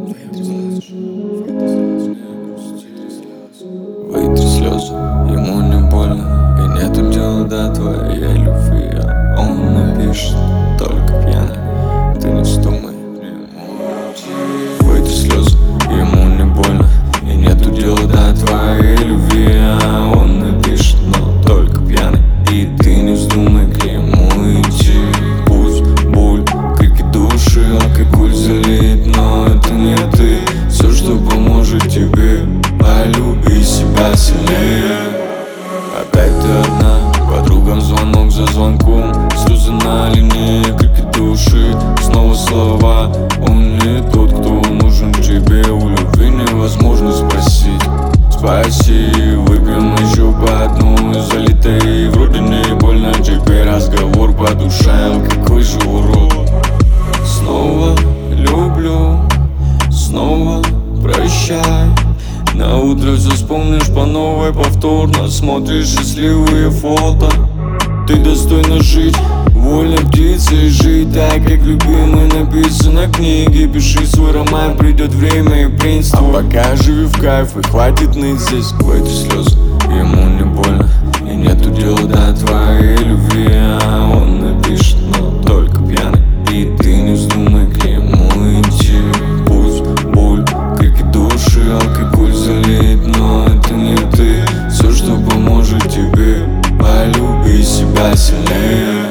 Выйти слезы, ему не больно, и нету дела до твоей любви. А он напишет только пьяный, ты не вздумай. Выйти слезы, ему не больно, и нету дела до твоей любви. А он напишет, но только пьяный, и ты не вздумай к нему идти. Пусть боль, крики души, алкоголь залит, но это не ты. Все, что поможет тебе, полюби себя сильнее. Опять ты одна, подругам звонок за звонком, слезы на линии, крики души, снова слова. Он не тот, кто нужен тебе, у любви невозможно спросить. Спаси, выпьем еще по одной залитой, вроде не больно тебе, разговор по душам, какой же урод. Снова люблю, снова прощай. На утро все вспомнишь по новой, повторно смотришь счастливые фото. Ты достойна жить, вольно птицей жить, так как любимый написано в книге. Пиши свой роман, придет время и принц твой. А пока живи в кайф и хватит ныть здесь. Эти слезы, ему не больно, и нету дела до твоей любви. А он напишет, но только пьяный, и ты не вздумай к нему идти. Пусть боль, крики души, алкоголь залит, но это не ты. Все, что поможет тебе, полюби себя сильнее.